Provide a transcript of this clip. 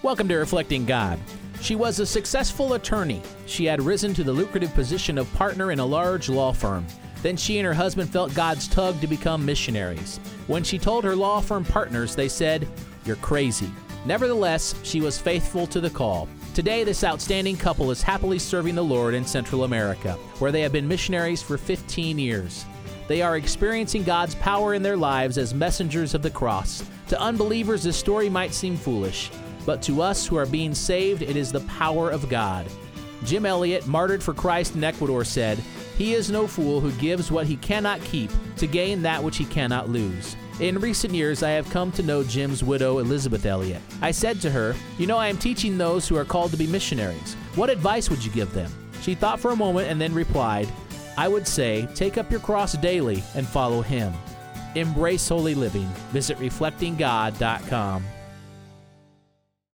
Welcome to Reflecting God. She was a successful attorney. She had risen to the lucrative position of partner in a large law firm. Then she and her husband felt God's tug to become missionaries. When she told her law firm partners, they said, "You're crazy." Nevertheless, she was faithful to the call. Today, this outstanding couple is happily serving the Lord in Central America, where they have been missionaries for 15 years. They are experiencing God's power in their lives as messengers of the cross. To unbelievers, this story might seem foolish, but to us who are being saved, it is the power of God. Jim Elliot, martyred for Christ in Ecuador, said, "He is no fool who gives what he cannot keep to gain that which he cannot lose." In recent years, I have come to know Jim's widow, Elizabeth Elliot. I said to her, I am teaching those who are called to be missionaries. What advice would you give them?" She thought for a moment and then replied, "I would say, take up your cross daily and follow him." Embrace holy living. Visit reflectinggod.com.